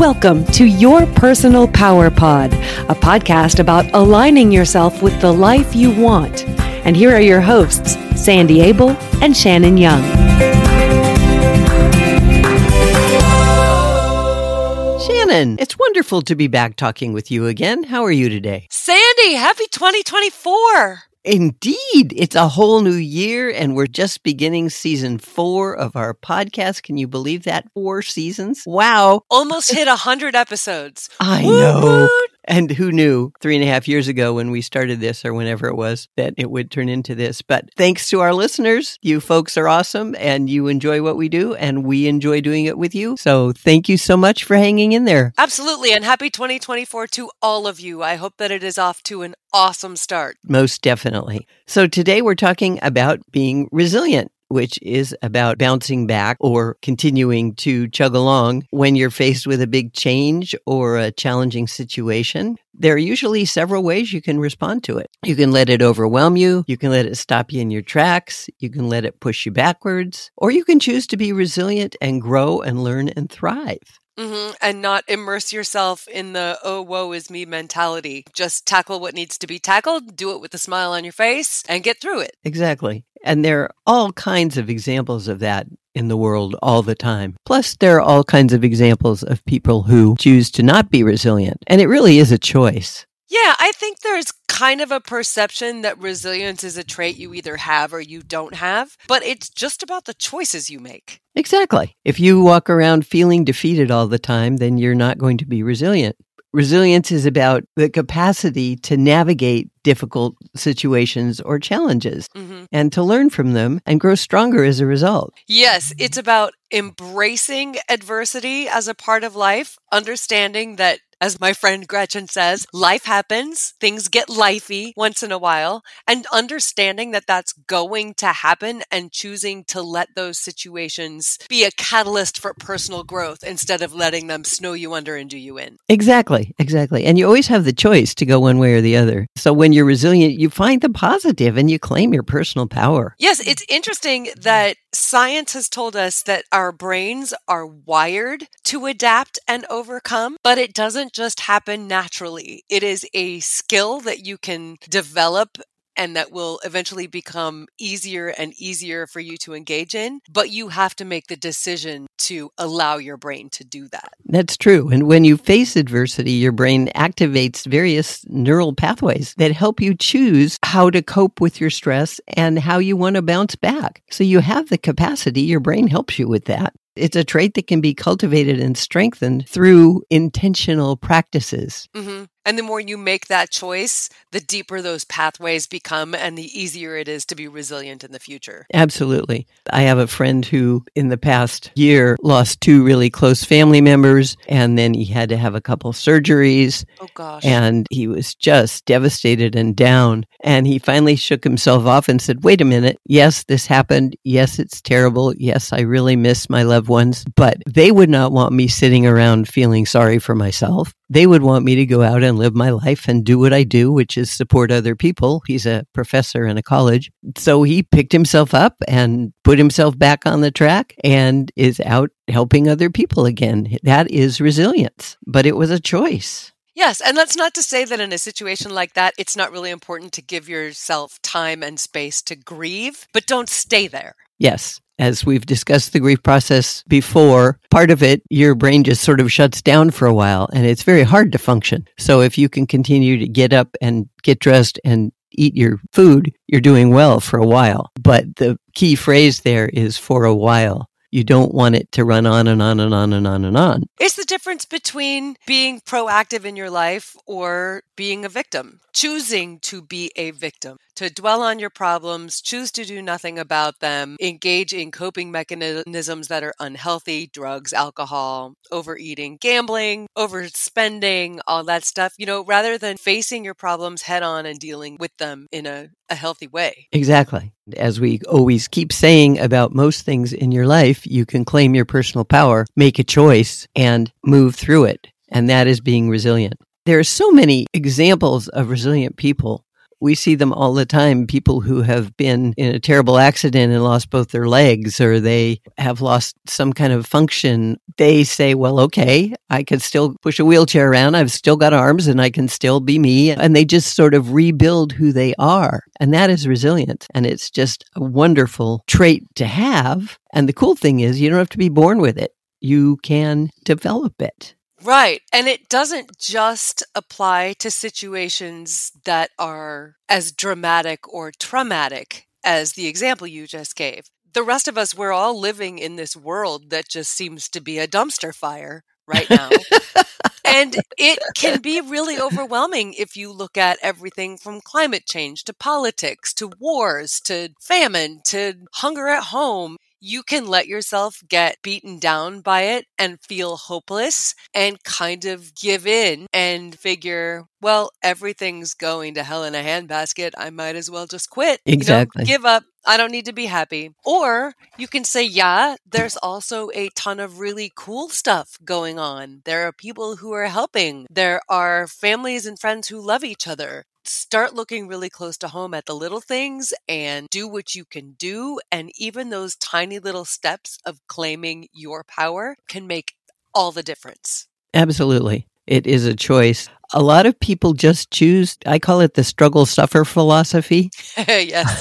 Welcome to Your Personal Power Pod, a podcast about aligning yourself with the life you want. And here are your hosts, Sandy Abel and Shannon Young. Shannon, it's wonderful to be back talking with you again. How are you today? Sandy, happy 2024. Indeed. It's a whole new year, and we're just beginning season 4 of our podcast. Can you believe that? 4 seasons? Wow. Almost hit 100 episodes. I know. And who knew 3.5 years ago when we started this, or whenever it was, that it would turn into this. But thanks to our listeners, you folks are awesome and you enjoy what we do, and we enjoy doing it with you. So thank you so much for hanging in there. Absolutely. And happy 2024 to all of you. I hope that it is off to an awesome start. Most definitely. So today we're talking about being resilient, which is about bouncing back or continuing to chug along when you're faced with a big change or a challenging situation. There are usually several ways you can respond to it. You can let it overwhelm you. You can let it stop you in your tracks. You can let it push you backwards. Or you can choose to be resilient and grow and learn and thrive. And not immerse yourself in the, oh, woe is me mentality. Just tackle what needs to be tackled, do it with a smile on your face, and get through it. Exactly. And there are all kinds of examples of that in the world all the time. Plus, there are all kinds of examples of people who choose to not be resilient. And it really is a choice. Yeah, I think there's kind of a perception that resilience is a trait you either have or you don't have, but it's just about the choices you make. Exactly. If you walk around feeling defeated all the time, then you're not going to be resilient. Resilience is about the capacity to navigate difficult situations or challenges and to learn from them and grow stronger as a result. Yes, it's about embracing adversity as a part of life, understanding that, as my friend Gretchen says, life happens, things get lifey once in a while, and understanding that that's going to happen and choosing to let those situations be a catalyst for personal growth instead of letting them snow you under and do you in. Exactly. And you always have the choice to go one way or the other. So when you're resilient, you find the positive and you claim your personal power. Yes, it's interesting that science has told us that our brains are wired to adapt and overcome, but it doesn't just happen naturally. It is a skill that you can develop and that will eventually become easier and easier for you to engage in, but you have to make the decision to allow your brain to do that. That's true. And when you face adversity, your brain activates various neural pathways that help you choose how to cope with your stress and how you want to bounce back. So you have the capacity, your brain helps you with that. It's a trait that can be cultivated and strengthened through intentional practices. And the more you make that choice, the deeper those pathways become and the easier it is to be resilient in the future. Absolutely. I have a friend who in the past year lost 2 really close family members, and then he had to have a couple surgeries. Oh, gosh. And he was just devastated and down. And he finally shook himself off and said, wait a minute. Yes, this happened. Yes, it's terrible. Yes, I really miss my loved ones. But they would not want me sitting around feeling sorry for myself. They would want me to go out and live my life and do what I do, which is support other people. He's a professor in a college. So he picked himself up and put himself back on the track and is out helping other people again. That is resilience, but it was a choice. Yes, and that's not to say that in a situation like that, it's not really important to give yourself time and space to grieve, but don't stay there. Yes. As we've discussed the grief process before, part of it, your brain just sort of shuts down for a while and it's very hard to function. So if you can continue to get up and get dressed and eat your food, you're doing well for a while. But the key phrase there is for a while. You don't want it to run on and on and on and on and on. It's the difference between being proactive in your life or being a victim. Choosing to be a victim, to dwell on your problems, choose to do nothing about them, engage in coping mechanisms that are unhealthy, drugs, alcohol, overeating, gambling, overspending, all that stuff, rather than facing your problems head on and dealing with them in a healthy way. Exactly. As we always keep saying about most things in your life, you can claim your personal power, make a choice, and move through it. And that is being resilient. There are so many examples of resilient people We see them all the time. People who have been in a terrible accident and lost both their legs, or they have lost some kind of function. They say, well, okay, I can still push a wheelchair around. I've still got arms and I can still be me. And they just sort of rebuild who they are. And that is resilience. And it's just a wonderful trait to have. And the cool thing is you don't have to be born with it. You can develop it. Right. And it doesn't just apply to situations that are as dramatic or traumatic as the example you just gave. The rest of us, we're all living in this world that just seems to be a dumpster fire right now. And it can be really overwhelming if you look at everything from climate change to politics to wars to famine to hunger at home. You can let yourself get beaten down by it and feel hopeless and kind of give in and figure, well, everything's going to hell in a handbasket. I might as well just quit. Exactly. Give up. I don't need to be happy. Or you can say, yeah, there's also a ton of really cool stuff going on. There are people who are helping. There are families and friends who love each other. Start looking really close to home at the little things and do what you can do. And even those tiny little steps of claiming your power can make all the difference. Absolutely. It is a choice. A lot of people just choose, I call it the struggle suffer philosophy. Yes.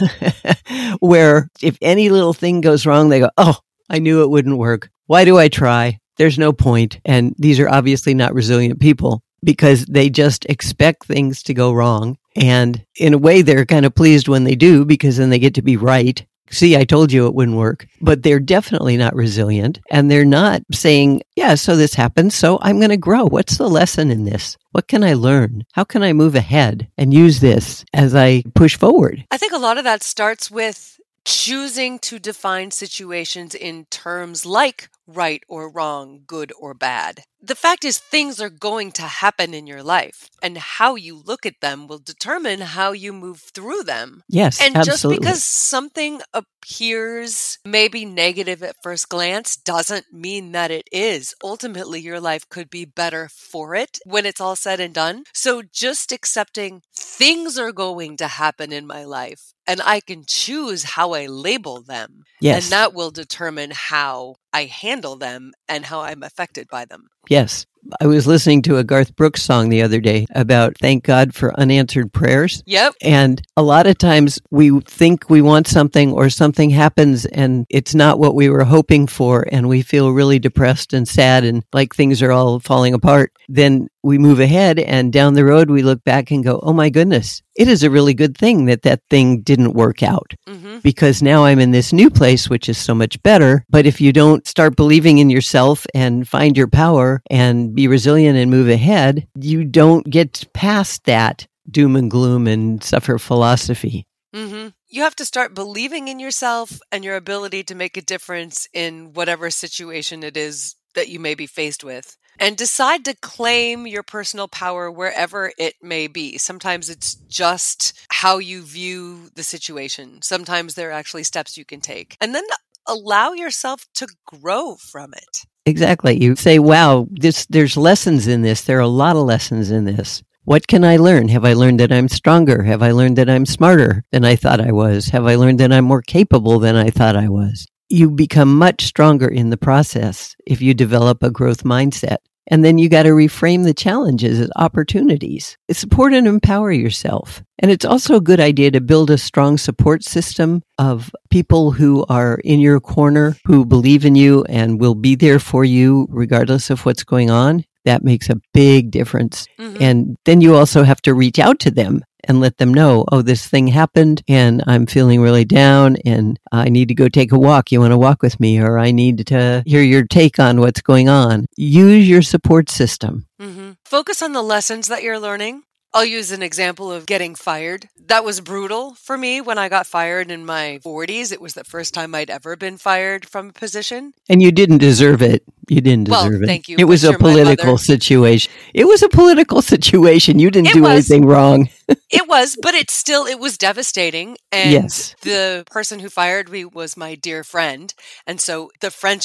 Where if any little thing goes wrong, they go, oh, I knew it wouldn't work. Why do I try? There's no point. And these are obviously not resilient people because they just expect things to go wrong. And in a way, they're kind of pleased when they do because then they get to be right. See, I told you it wouldn't work. But they're definitely not resilient. And they're not saying, yeah, so this happened, so I'm going to grow. What's the lesson in this? What can I learn? How can I move ahead and use this as I push forward? I think a lot of that starts with choosing to define situations in terms like right or wrong, good or bad. The fact is, things are going to happen in your life, and how you look at them will determine how you move through them. Yes, and absolutely. Just because something appears maybe negative at first glance doesn't mean that it is. Ultimately, your life could be better for it when it's all said and done. So just accepting things are going to happen in my life, and I can choose how I label them. Yes. And that will determine how I handle them and how I'm affected by them. Yes. I was listening to a Garth Brooks song the other day about thank God for unanswered prayers. Yep. And a lot of times we think we want something or something happens and it's not what we were hoping for and we feel really depressed and sad and like things are all falling apart. Then we move ahead and down the road we look back and go, oh my goodness, it is a really good thing that that thing didn't work out. Mm-hmm. Because now I'm in this new place, which is so much better. But if you don't start believing in yourself and find your power and be resilient and move ahead, you don't get past that doom and gloom and suffer philosophy. Mm-hmm. You have to start believing in yourself and your ability to make a difference in whatever situation it is that you may be faced with. And decide to claim your personal power wherever it may be. Sometimes it's just how you view the situation. Sometimes there are actually steps you can take. And then allow yourself to grow from it. Exactly. You say, wow, there's lessons in this. There are a lot of lessons in this. What can I learn? Have I learned that I'm stronger? Have I learned that I'm smarter than I thought I was? Have I learned that I'm more capable than I thought I was? You become much stronger in the process if you develop a growth mindset. And then you got to reframe the challenges as opportunities. Support and empower yourself. And it's also a good idea to build a strong support system of people who are in your corner, who believe in you and will be there for you regardless of what's going on. That makes a big difference. Mm-hmm. And then you also have to reach out to them and let them know, oh, this thing happened and I'm feeling really down and I need to go take a walk. You want to walk with me? Or I need to hear your take on what's going on. Use your support system. Mm-hmm. Focus on the lessons that you're learning. I'll use an example of getting fired. That was brutal for me when I got fired in my 40s. It was the first time I'd ever been fired from a position. And you didn't deserve it. You didn't deserve it. Thank you. It was a political situation. It was a political situation. You didn't do anything wrong. It was, but it was devastating. And yes. The person who fired me was my dear friend. And so the friendship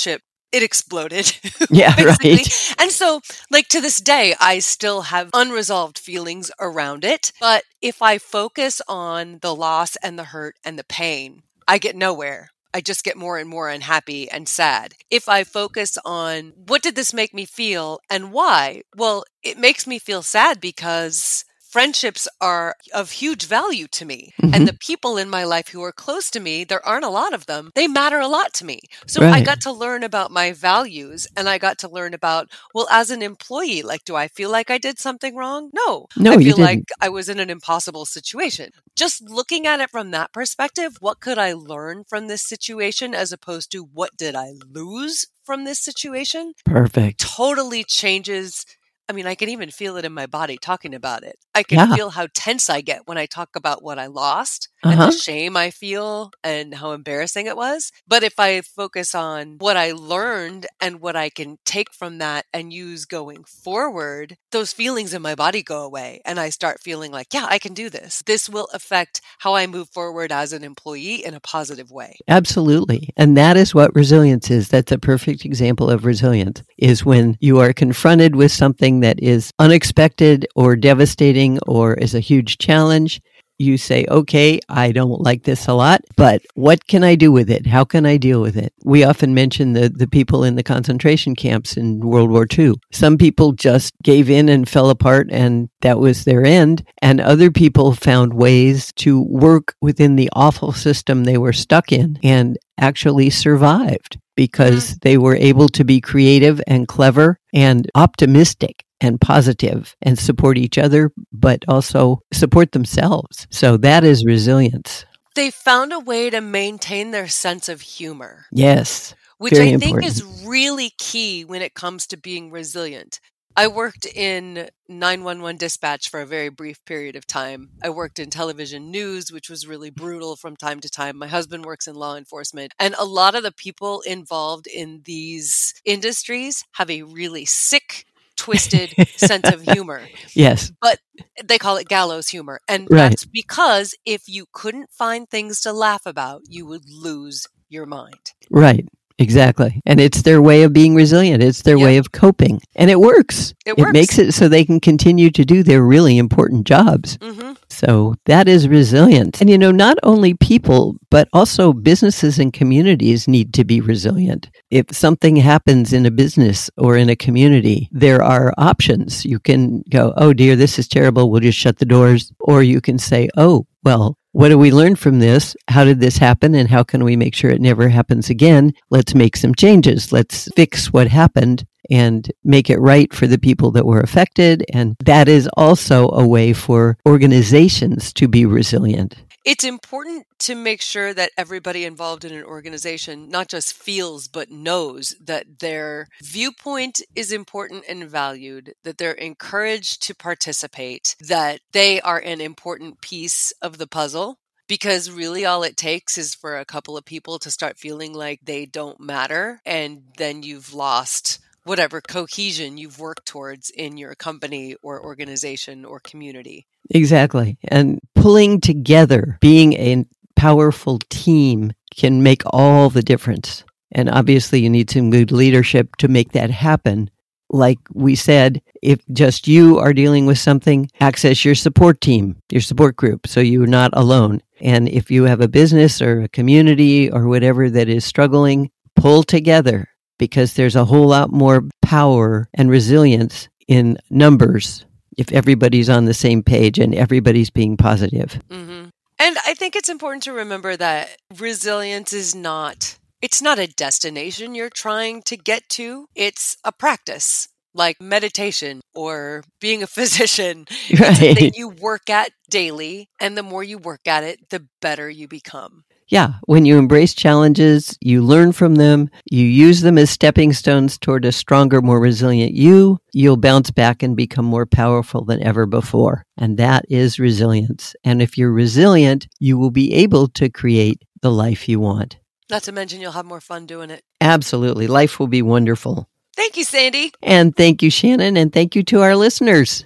it exploded. Yeah, basically. right. And so, like, to this day, I still have unresolved feelings around it. But if I focus on the loss and the hurt and the pain, I get nowhere. I just get more and more unhappy and sad. If I focus on what did this make me feel and why? Well, it makes me feel sad because friendships are of huge value to me. Mm-hmm. And the people in my life who are close to me, there aren't a lot of them. They matter a lot to me. So I Right. got to learn about my values, and I got to learn about, well, as an employee, like, do I feel like I did something wrong? No. No, I you feel like didn't. I was in an impossible situation. Just looking at it from that perspective, what could I learn from this situation as opposed to what did I lose from this situation? Perfect. Totally changes. I mean, I can even feel it in my body talking about it. I can Yeah. feel how tense I get when I talk about what I lost and Uh-huh. the shame I feel and how embarrassing it was. But if I focus on what I learned and what I can take from that and use going forward, those feelings in my body go away. And I start feeling like, yeah, I can do this. This will affect how I move forward as an employee in a positive way. Absolutely. And that is what resilience is. That's a perfect example of resilience, is when you are confronted with something that is unexpected or devastating or is a huge challenge. You say, okay, I don't like this a lot, but what can I do with it? How can I deal with it? We often mention the people in the concentration camps in World War II. Some people just gave in and fell apart, and that was their end. And other people found ways to work within the awful system they were stuck in and actually survived because they were able to be creative and clever and optimistic and positive and support each other, but also support themselves. So that is resilience. They found a way to maintain their sense of humor. Yes. Which Very I think important. is really key when it comes to being resilient. I worked in 911 dispatch for a very brief period of time. I worked in television news, which was really brutal from time to time. My husband works in law enforcement. And a lot of the people involved in these industries have a really sick, twisted sense of humor. Yes. But they call it gallows humor. And Right. that's because if you couldn't find things to laugh about, you would lose your mind. Right. Exactly. And it's their way of being resilient. It's their Yep. way of coping. And it works. It works. makes it so they can continue to do their really important jobs. Mm-hmm. So that is resilience. And not only people, but also businesses and communities need to be resilient. If something happens in a business or in a community, there are options. You can go, oh dear, this is terrible. We'll just shut the doors. Or you can say, oh, well, what do we learn from this? How did this happen? And how can we make sure it never happens again? Let's make some changes. Let's fix what happened and make it right for the people that were affected. And that is also a way for organizations to be resilient. It's important to make sure that everybody involved in an organization not just feels, but knows that their viewpoint is important and valued, that they're encouraged to participate, that they are an important piece of the puzzle. Because really all it takes is for a couple of people to start feeling like they don't matter, and then you've lost whatever cohesion you've worked towards in your company or organization or community. Exactly. And pulling together, being a powerful team can make all the difference. And obviously you need some good leadership to make that happen. Like we said, if just you are dealing with something, access your support team, your support group, so you're not alone. And if you have a business or a community or whatever that is struggling, pull together, because there's a whole lot more power and resilience in numbers if everybody's on the same page and everybody's being positive. Mm-hmm. And I think it's important to remember that resilience is it's not a destination you're trying to get to. It's a practice, like meditation or being a physician. It's a thing you work at daily, and the more you work at it, the better you become. Yeah, when you embrace challenges, you learn from them, you use them as stepping stones toward a stronger, more resilient you'll bounce back and become more powerful than ever before. And that is resilience. And if you're resilient, you will be able to create the life you want. Not to mention you'll have more fun doing it. Absolutely. Life will be wonderful. Thank you, Sandy. And thank you, Shannon, and thank you to our listeners.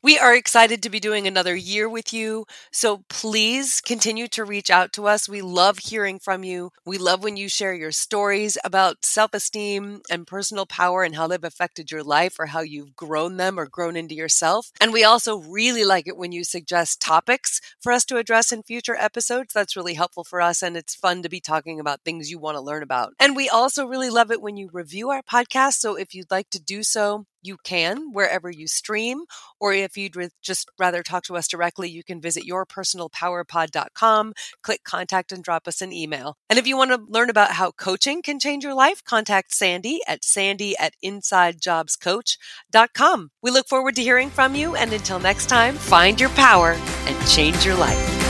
We are excited to be doing another year with you. So please continue to reach out to us. We love hearing from you. We love when you share your stories about self-esteem and personal power and how they've affected your life or how you've grown them or grown into yourself. And we also really like it when you suggest topics for us to address in future episodes. That's really helpful for us, and it's fun to be talking about things you want to learn about. And we also really love it when you review our podcast. So if you'd like to do so, you can wherever you stream, or if you'd just rather talk to us directly, you can visit yourpersonalpowerpod.com, click contact, and drop us an email. And if you want to learn about how coaching can change your life, contact Sandy at insidejobscoach.com. We look forward to hearing from you, and until next time, find your power and change your life.